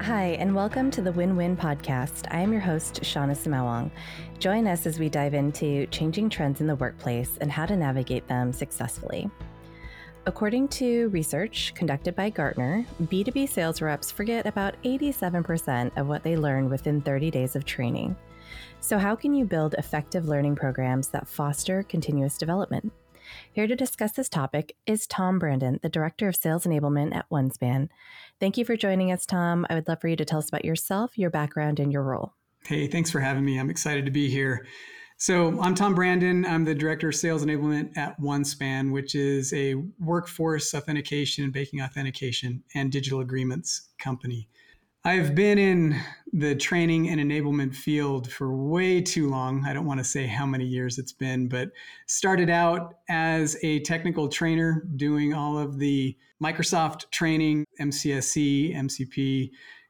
Hi, and welcome to the Win-Win Podcast. I am your host, Shauna Samawang. Join us as we dive into changing trends in the workplace and how to navigate them successfully. According to research conducted by Gartner, B2B sales reps forget about 87% of what they learn within 30 days of training. So how can you build effective learning programs that foster continuous development? Here to discuss this topic is Tom Brandon, the Director of Sales Enablement at OneSpan. Thank you for joining us, Tom. I would love for you to tell us about yourself, your background, and your role. Hey, thanks for having me. I'm excited to be here. So I'm Tom Brandon. I'm the Director of Sales Enablement at OneSpan, which is a workforce authentication and banking authentication and digital agreements company. I've been in the training and enablement field for way too long. I don't want to say how many years it's been, but started out as a technical trainer doing all of the Microsoft training, MCSE, MCP,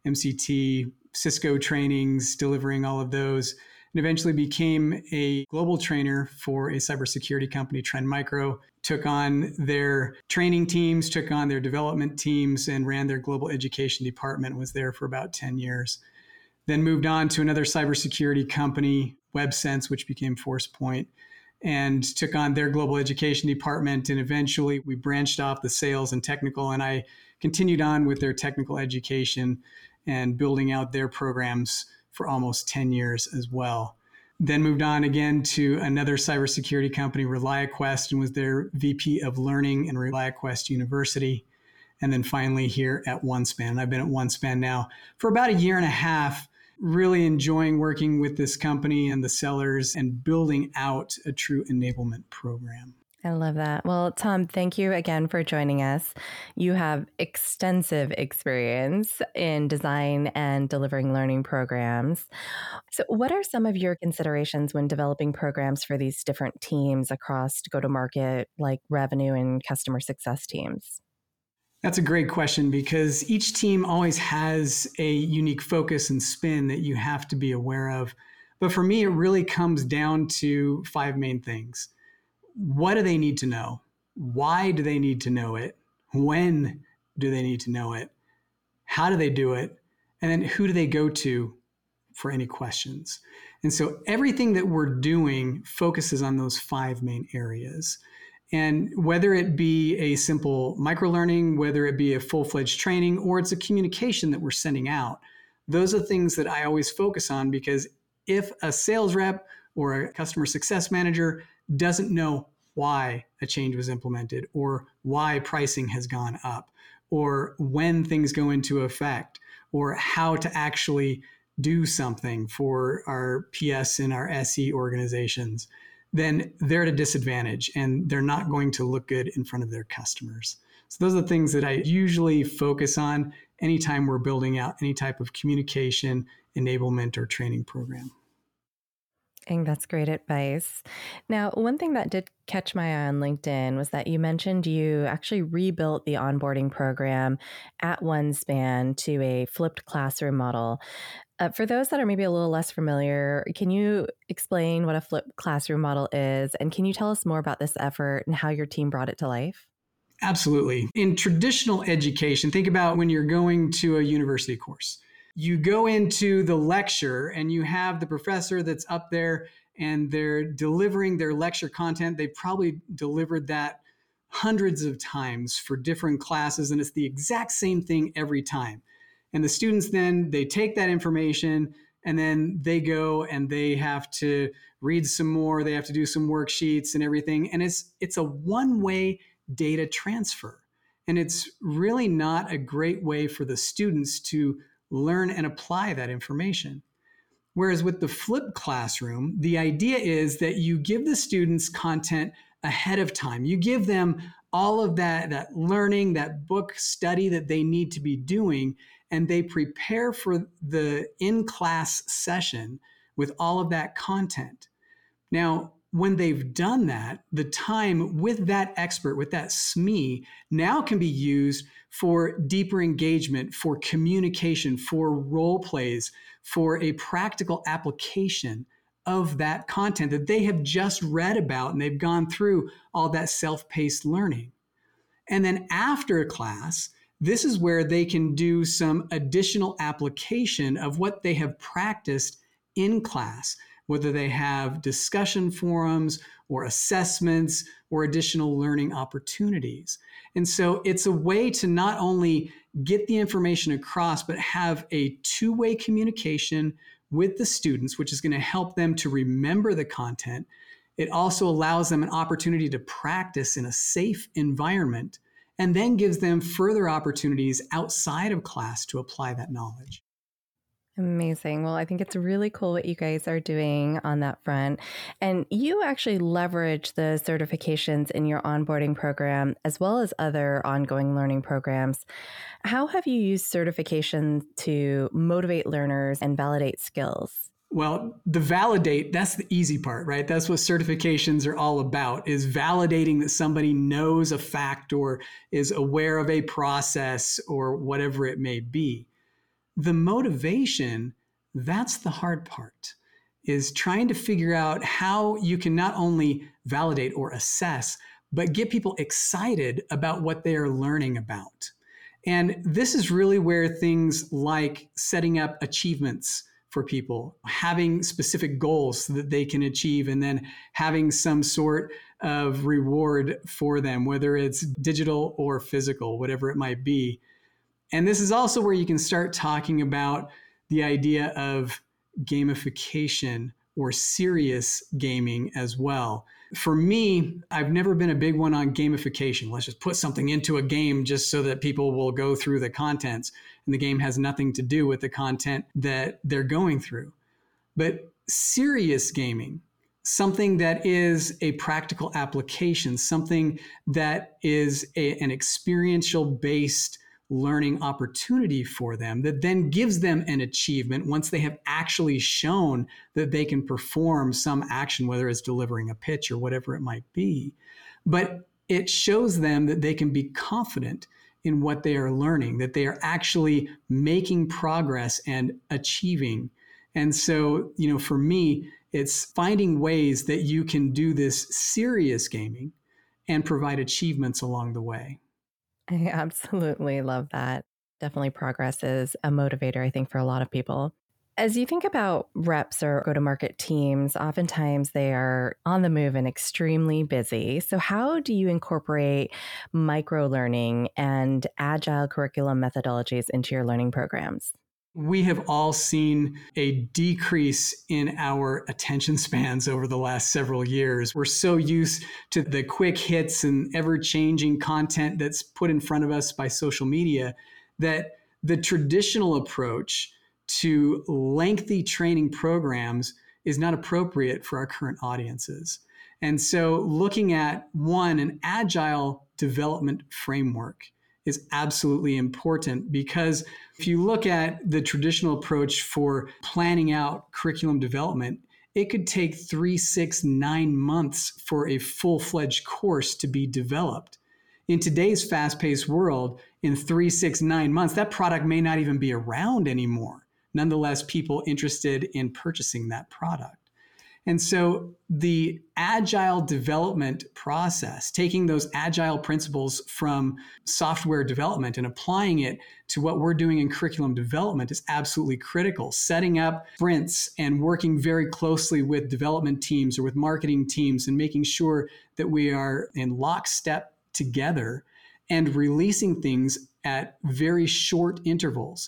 MCT, Cisco trainings, delivering all of those, and eventually became a global trainer for a cybersecurity company, Trend Micro, took on their training teams, took on their development teams, and ran their global education department, was there for about 10 years. Then moved on to another cybersecurity company, WebSense, which became ForcePoint, and took on their global education department. And eventually we branched off the sales and technical, and I continued on with their technical education and building out their programs for almost 10 years as well. Then moved on again to another cybersecurity company, ReliaQuest, and was their VP of Learning in ReliaQuest University. And then finally here at OneSpan. I've been at OneSpan now for about a year and a half, really enjoying working with this company and the sellers and building out a true enablement program. I love that. Well, Tom, thank you again for joining us. You have extensive experience in design and delivering learning programs. So what are some of your considerations when developing programs for these different teams across go-to-market, like revenue and customer success teams? That's a great question because each team always has a unique focus and spin that you have to be aware of. But for me, it really comes down to 5 main things. What do they need to know? Why do they need to know it? When do they need to know it? How do they do it? And then who do they go to for any questions? And so everything that we're doing focuses on those 5 main areas. And whether it be a simple microlearning, whether it be a full-fledged training, or it's a communication that we're sending out, those are things that I always focus on, because if a sales rep or a customer success manager doesn't know why a change was implemented, or why pricing has gone up, or when things go into effect, or how to actually do something for our PS and our SE organizations, then they're at a disadvantage and they're not going to look good in front of their customers. So those are the things that I usually focus on anytime we're building out any type of communication, enablement, or training program. I think that's great advice. Now, one thing that did catch my eye on LinkedIn was that you mentioned you actually rebuilt the onboarding program at OneSpan to a flipped classroom model. For those that are maybe a little less familiar, can you explain what a flipped classroom model is? And can you tell us more about this effort and how your team brought it to life? Absolutely. In traditional education, think about when you're going to a university course. You go into the lecture and you have the professor that's up there and they're delivering their lecture content. They probably delivered that hundreds of times for different classes, and it's the exact same thing every time. And the students then, they take that information and then they go and they have to read some more. They have to do some worksheets and everything. And it's a one-way data transfer. And it's really not a great way for the students to learn and apply that information. Whereas with the flipped classroom, the idea is that you give the students content ahead of time. You give them all of that learning, that book study that they need to be doing, and they prepare for the in-class session with all of that content. Now, when they've done that, the time with that expert, with that SME, now can be used for deeper engagement, for communication, for role plays, for a practical application of that content that they have just read about, and they've gone through all that self-paced learning. And then after a class, this is where they can do some additional application of what they have practiced in class, whether they have discussion forums or assessments or additional learning opportunities. And so it's a way to not only get the information across, but have a two-way communication with the students, which is going to help them to remember the content. It also allows them an opportunity to practice in a safe environment, and then gives them further opportunities outside of class to apply that knowledge. Amazing. Well, I think it's really cool what you guys are doing on that front. And you actually leverage the certifications in your onboarding program as well as other ongoing learning programs. How have you used certification to motivate learners and validate skills? Well, the validate, that's the easy part, right? That's what certifications are all about, is validating that somebody knows a fact or is aware of a process or whatever it may be. The motivation, that's the hard part, is trying to figure out how you can not only validate or assess, but get people excited about what they are learning about. And this is really where things like setting up achievements for people, having specific goals so that they can achieve, and then having some sort of reward for them, whether it's digital or physical, whatever it might be. And this is also where you can start talking about the idea of gamification or serious gaming as well. For me, I've never been a big one on gamification. Let's just put something into a game just so that people will go through the contents, and the game has nothing to do with the content that they're going through. But serious gaming, something that is a practical application, something that is an experiential based learning opportunity for them, that then gives them an achievement once they have actually shown that they can perform some action, whether it's delivering a pitch or whatever it might be. But it shows them that they can be confident in what they are learning, that they are actually making progress and achieving. And so, for me, it's finding ways that you can do this serious gaming and provide achievements along the way. I absolutely love that. Definitely progress is a motivator, I think, for a lot of people. As you think about reps or go-to-market teams, oftentimes they are on the move and extremely busy. So how do you incorporate micro-learning and agile curriculum methodologies into your learning programs? We have all seen a decrease in our attention spans over the last several years. We're so used to the quick hits and ever-changing content that's put in front of us by social media that the traditional approach to lengthy training programs is not appropriate for our current audiences. And so looking at an agile development framework is absolutely important, because if you look at the traditional approach for planning out curriculum development, it could take 3, 6, 9 months for a full-fledged course to be developed. In today's fast-paced world, in 3, 6, 9 months, that product may not even be around anymore. Nonetheless, people interested in purchasing that product. And so the agile development process, taking those agile principles from software development and applying it to what we're doing in curriculum development, is absolutely critical. Setting up sprints and working very closely with development teams or with marketing teams and making sure that we are in lockstep together and releasing things at very short intervals.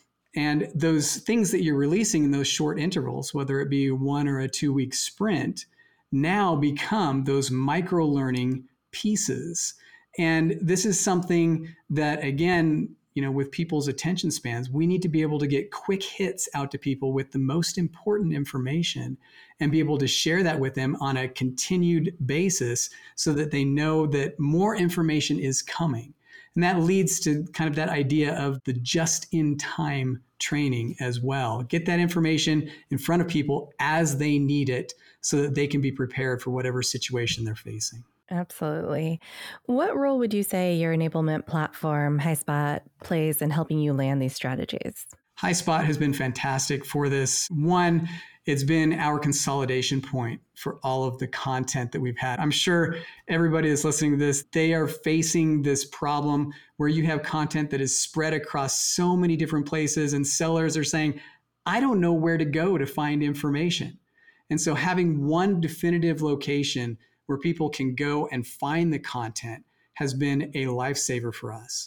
And those things that you're releasing in those short intervals, whether it be 1 or a 2-week sprint, now become those micro learning pieces. And this is something that, again, with people's attention spans, we need to be able to get quick hits out to people with the most important information and be able to share that with them on a continued basis so that they know that more information is coming. And that leads to kind of that idea of the just-in-time training as well. Get that information in front of people as they need it so that they can be prepared for whatever situation they're facing. Absolutely. What role would you say your enablement platform, HighSpot, plays in helping you land these strategies? HighSpot has been fantastic for this. One, it's been our consolidation point for all of the content that we've had. I'm sure everybody that's listening to this, they are facing this problem where you have content that is spread across so many different places, and sellers are saying, I don't know where to go to find information. And so having one definitive location where people can go and find the content has been a lifesaver for us.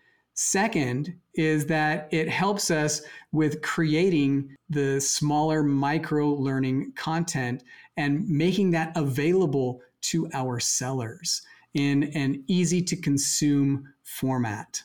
Second is that it helps us with creating the smaller micro learning content and making that available to our sellers in an easy to consume format.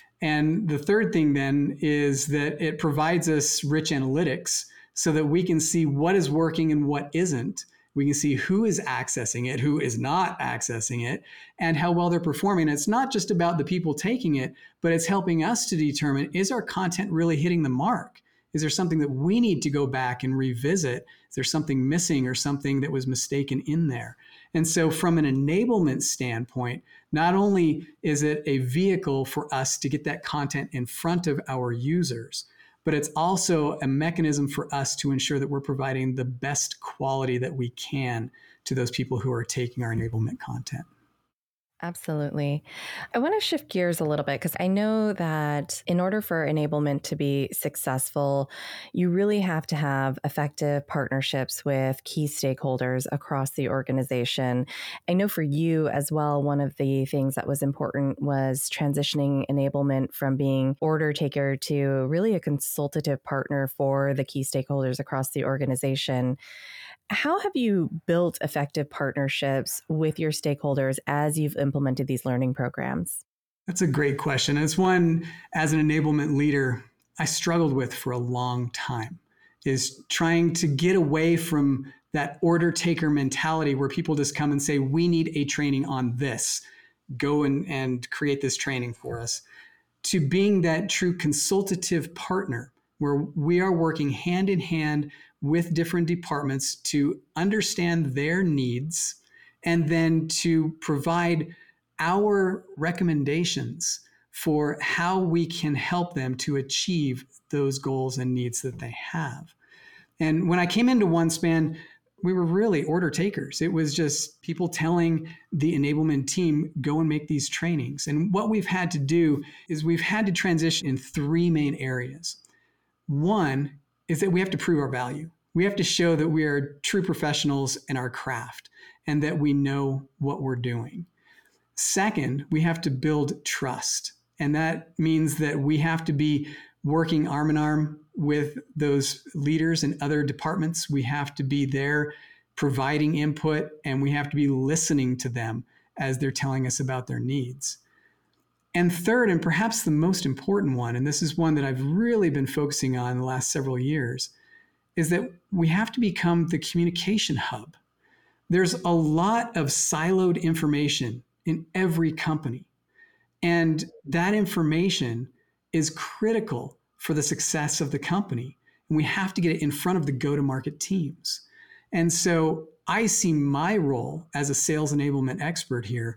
And the third thing then is that it provides us rich analytics so that we can see what is working and what isn't. We can see who is accessing it, who is not accessing it, and how well they're performing. It's not just about the people taking it, but it's helping us to determine, is our content really hitting the mark? Is there something that we need to go back and revisit? Is there something missing or something that was mistaken in there? And so from an enablement standpoint, not only is it a vehicle for us to get that content in front of our users, but it's also a mechanism for us to ensure that we're providing the best quality that we can to those people who are taking our enablement content. Absolutely. I want to shift gears a little bit because I know that in order for enablement to be successful, you really have to have effective partnerships with key stakeholders across the organization. I know for you as well, one of the things that was important was transitioning enablement from being order taker to really a consultative partner for the key stakeholders across the organization. How have you built effective partnerships with your stakeholders as you've implemented these learning programs? That's a great question. It's one, as an enablement leader, I struggled with for a long time, is trying to get away from that order taker mentality where people just come and say, we need a training on this. Go and create this training for us, to being that true consultative partner where we are working hand in hand with different departments to understand their needs and then to provide our recommendations for how we can help them to achieve those goals and needs that they have. And when I came into OneSpan, we were really order takers. It was just people telling the enablement team, go and make these trainings. And what we've had to do is we've had to transition in three main areas. One is that we have to prove our value. We have to show that we are true professionals in our craft and that we know what we're doing. Second, we have to build trust. And that means that we have to be working arm in arm with those leaders in other departments. We have to be there providing input, and we have to be listening to them as they're telling us about their needs. And third, and perhaps the most important one, and this is one that I've really been focusing on the last several years, is that we have to become the communication hub. There's a lot of siloed information in every company, and that information is critical for the success of the company. And we have to get it in front of the go-to-market teams. And so I see my role as a sales enablement expert here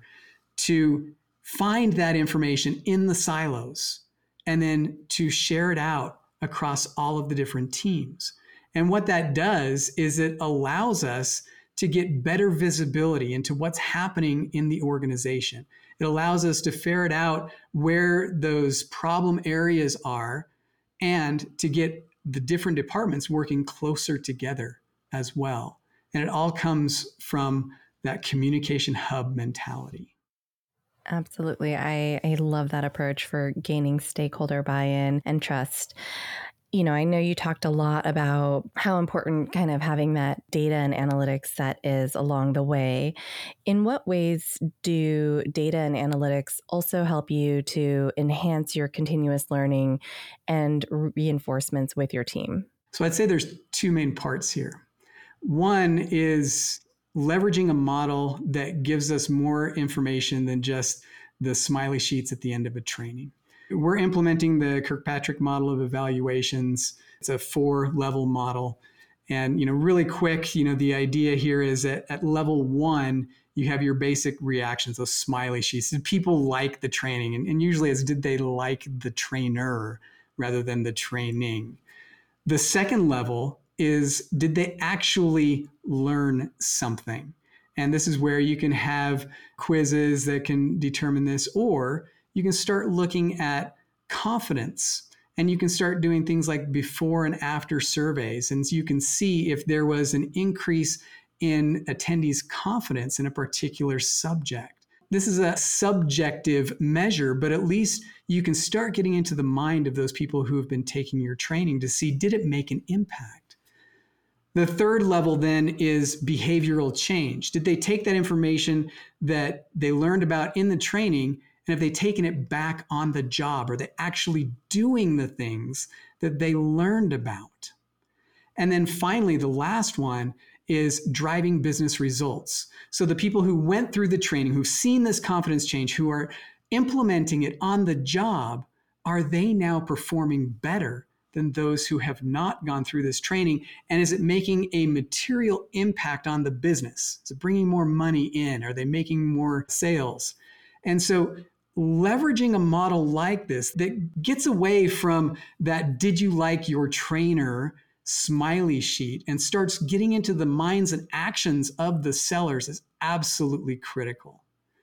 to find that information in the silos and then to share it out across all of the different teams. And what that does is it allows us to get better visibility into what's happening in the organization. It allows us to ferret out where those problem areas are and to get the different departments working closer together as well. And it all comes from that communication hub mentality. Absolutely. I love that approach for gaining stakeholder buy-in and trust. You know, I know you talked a lot about how important kind of having that data and analytics set is along the way. In what ways do data and analytics also help you to enhance your continuous learning and reinforcements with your team? So I'd say there's two main parts here. One is leveraging a model that gives us more information than just the smiley sheets at the end of a training. We're implementing the Kirkpatrick model of evaluations. It's a 4-level model. And, really quick, the idea here is that at level 1, you have your basic reactions, those smiley sheets. Did people like the training? And usually it's, did they like the trainer? rather than the training. The second level is, did they actually learn something? And this is where you can have quizzes that can determine this, or you can start looking at confidence, and you can start doing things like before and after surveys. And so you can see if there was an increase in attendees' confidence in a particular subject. This is a subjective measure, but at least you can start getting into the mind of those people who have been taking your training to see, did it make an impact? The third level then is behavioral change. Did they take that information that they learned about in the training, and have they taken it back on the job? Are they actually doing the things that they learned about? And then finally, the last one is driving business results. So the people who went through the training, who've seen this confidence change, who are implementing it on the job, are they now performing better than those who have not gone through this training? And is it making a material impact on the business? Is it bringing more money in? Are they making more sales? And so leveraging a model like this that gets away from that "did you like your trainer" smiley sheet and starts getting into the minds and actions of the sellers is absolutely critical.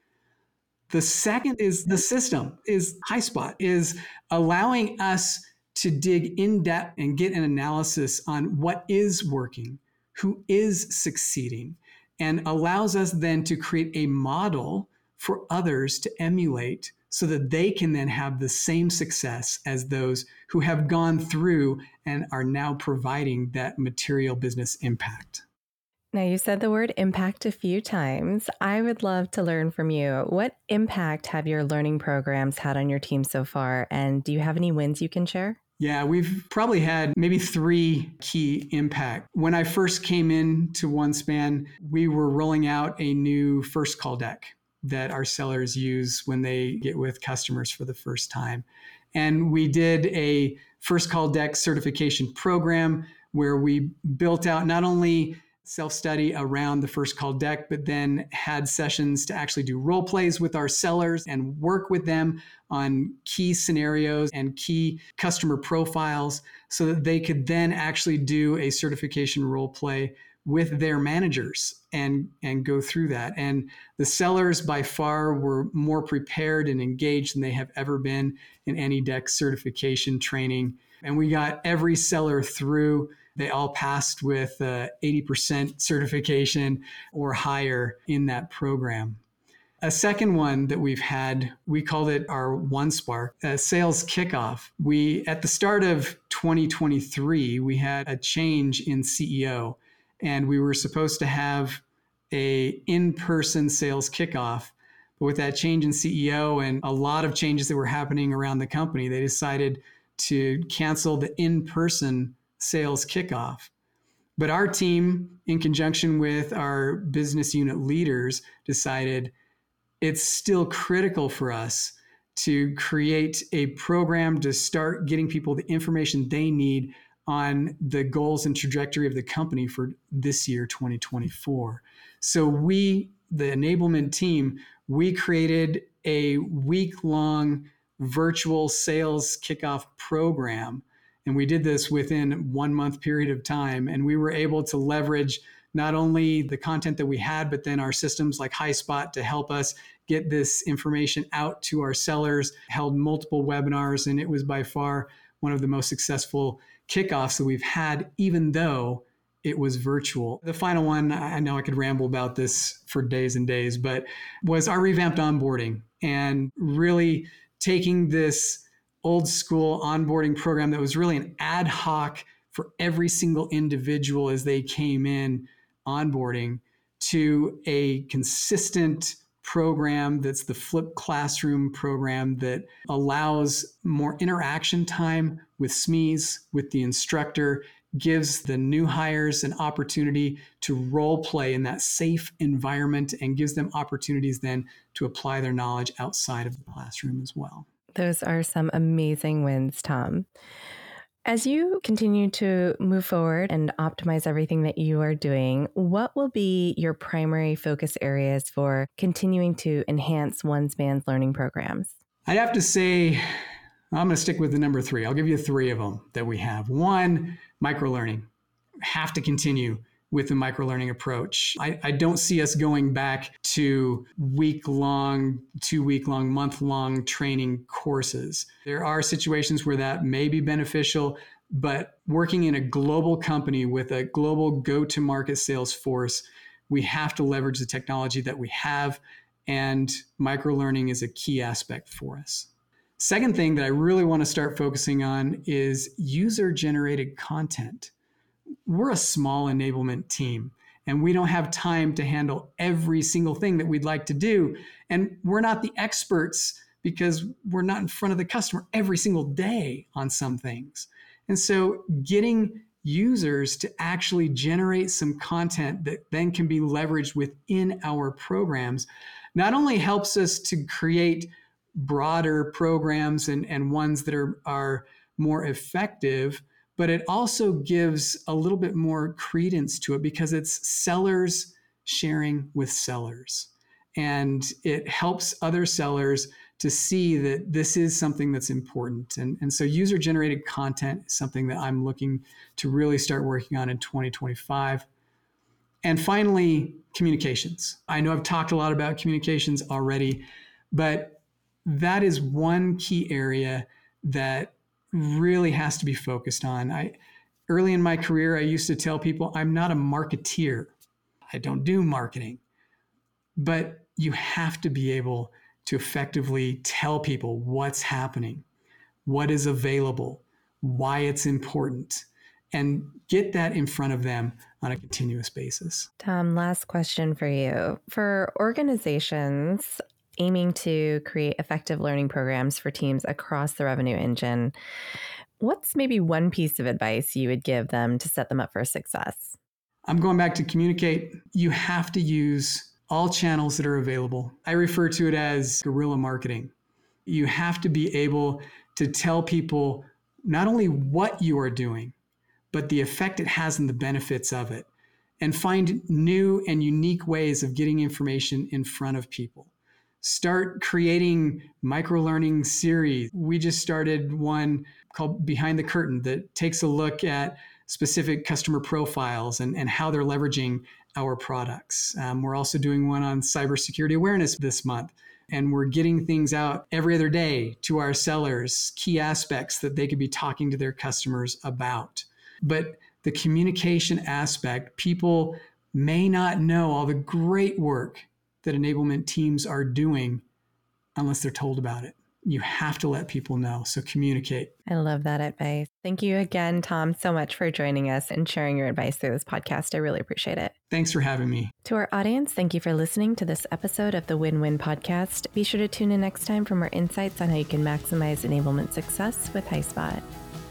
The second is the system, is HighSpot, is allowing us to dig in depth and get an analysis on what is working, who is succeeding, and allows us then to create a model for others to emulate so that they can then have the same success as those who have gone through and are now providing that material business impact. Now, you said the word impact a few times. I would love to learn from you. What impact have your learning programs had on your team so far? And do you have any wins you can share? Yeah, we've probably had maybe 3 key impact. When I first came into OneSpan, we were rolling out a new first call deck that our sellers use when they get with customers for the first time. And we did a first call deck certification program where we built out not only self-study around the first call deck, but then had sessions to actually do role plays with our sellers and work with them on key scenarios and key customer profiles so that they could then actually do a certification role play with their managers and go through that. And the sellers by far were more prepared and engaged than they have ever been in any deck certification training. And we got every seller through. They all passed with 80% certification or higher in that program. A second one that we've had, we called it our OneSpark, sales kickoff. At the start of 2023, we had a change in CEO, and we were supposed to have a in-person sales kickoff. But with that change in CEO and a lot of changes that were happening around the company, they decided to cancel the in-person sales kickoff. But our team, in conjunction with our business unit leaders, decided it's still critical for us to create a program to start getting people the information they need on the goals and trajectory of the company for this year, 2024. So we, the enablement team, we created a week-long virtual sales kickoff program. And we did this within 1 month period of time. And we were able to leverage not only the content that we had, but then our systems like HighSpot to help us get this information out to our sellers, held multiple webinars, and it was by far one of the most successful kickoffs that we've had, even though it was virtual. The final one, I know I could ramble about this for days and days, but was our revamped onboarding and really taking this old school onboarding program that was really an ad hoc for every single individual as they came in onboarding to a consistent program that's the flipped classroom program that allows more interaction time with SMEs, with the instructor, gives the new hires an opportunity to role play in that safe environment and gives them opportunities then to apply their knowledge outside of the classroom as well. Those are some amazing wins, Tom. As you continue to move forward and optimize everything that you are doing, what will be your primary focus areas for continuing to enhance OneSpan's learning programs? I'd have to say I'm going to stick with the number 3. I'll give you 3 of them that we have. 1, microlearning. Have to continue with the microlearning approach. I don't see us going back to week-long, 2-week-long, month-long training courses. There are situations where that may be beneficial, but working in a global company with a global go-to-market sales force, we have to leverage the technology that we have, and microlearning is a key aspect for us. Second thing that I really want to start focusing on is user-generated content. We're a small enablement team, and we don't have time to handle every single thing that we'd like to do. And we're not the experts because we're not in front of the customer every single day on some things. And so getting users to actually generate some content that then can be leveraged within our programs not only helps us to create broader programs and ones that are more effective, but it also gives a little bit more credence to it because it's sellers sharing with sellers. And it helps other sellers to see that this is something that's important. And so user-generated content is something that I'm looking to really start working on in 2025. And finally, communications. I know I've talked a lot about communications already, but that is one key area that really has to be focused on. Early in my career, I used to tell people I'm not a marketeer. I don't do marketing. But you have to be able to effectively tell people what's happening, what is available, why it's important, and get that in front of them on a continuous basis. Tom, last question for you. For organizations aiming to create effective learning programs for teams across the revenue engine, what's maybe one piece of advice you would give them to set them up for success? I'm going back to communicate. You have to use all channels that are available. I refer to it as guerrilla marketing. You have to be able to tell people not only what you are doing, but the effect it has and the benefits of it, and find new and unique ways of getting information in front of people. Start creating microlearning series. We just started one called Behind the Curtain that takes a look at specific customer profiles and how they're leveraging our products. We're also doing one on cybersecurity awareness this month. And we're getting things out every other day to our sellers, key aspects that they could be talking to their customers about. But the communication aspect, people may not know all the great work that enablement teams are doing unless they're told about it. You have to let people know. So communicate. I love that advice. Thank you again, Tom, so much for joining us and sharing your advice through this podcast. I really appreciate it. Thanks for having me. To our audience, thank you for listening to this episode of the Win-Win Podcast. Be sure to tune in next time for more insights on how you can maximize enablement success with HighSpot.